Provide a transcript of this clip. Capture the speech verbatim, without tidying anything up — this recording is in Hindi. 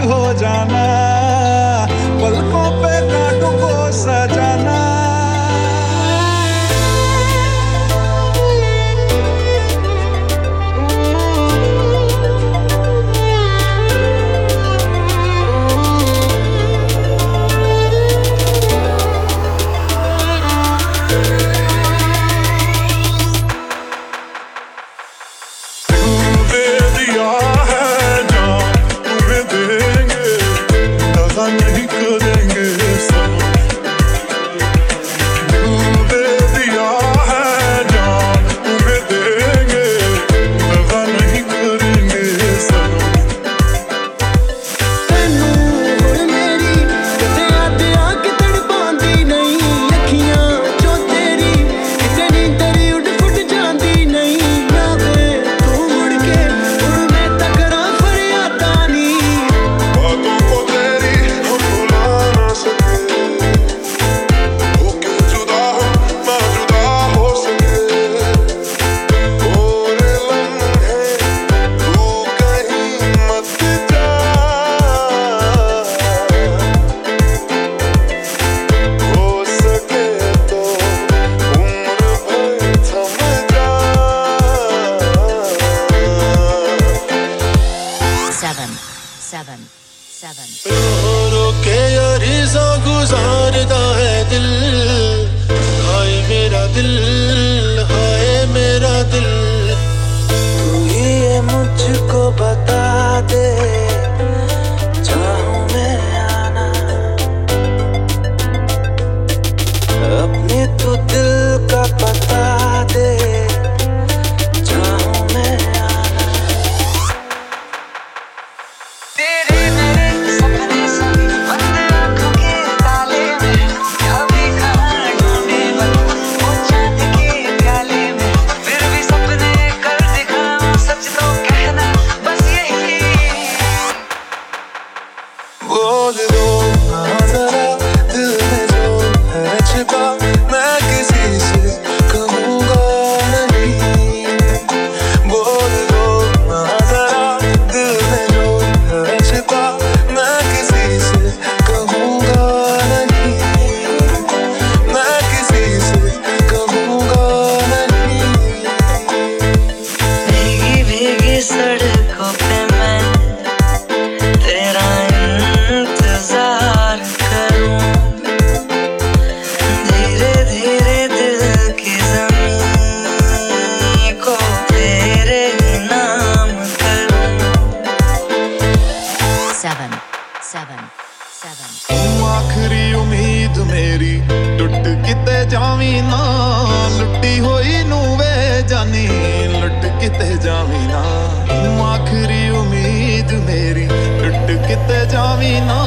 हो जाना, पलकों पे कांटों को सजाना। Seven, seven. रो के यारिज़ा गुज़ारता है दिल, हाय मेरा दिल, हाय मेरा दिल। तू ही ये मुझको बता दे, चाहूं मैं आना अपने तू दिल का पता दे, चाहूं मैं आना। तेरे मेरे सपने सभी बंद आँखों के ताले में, क्या देखा ढूंढे बन वो चांद के प्याले में, फिर भी सपने कर दिखाऊं सच तो कहना बस यही। बोल दो हाँ जरा दिल में जो है छिपा, मैं किसी से कहूँगा नहीं। बोल दो हाँ जरा दिल में जो है छिपा, मैं किसी से कहूँगा नहीं, मैं किसी से कहूँगा नहीं। भीगी भीगी सड़कों पे मैं तेरा इंतजार करूं, धीरे धीरे दिल की ज़मीं को तेरे नाम करूं। Seven, seven, seven. तू आखरी उम्मीद मेरी, टुट किते जावी ना, लुटी होई नू वे जानी, लुट किते जावी ना। तू आखरी उम्मीद मेरी, टुट किते जावी ना,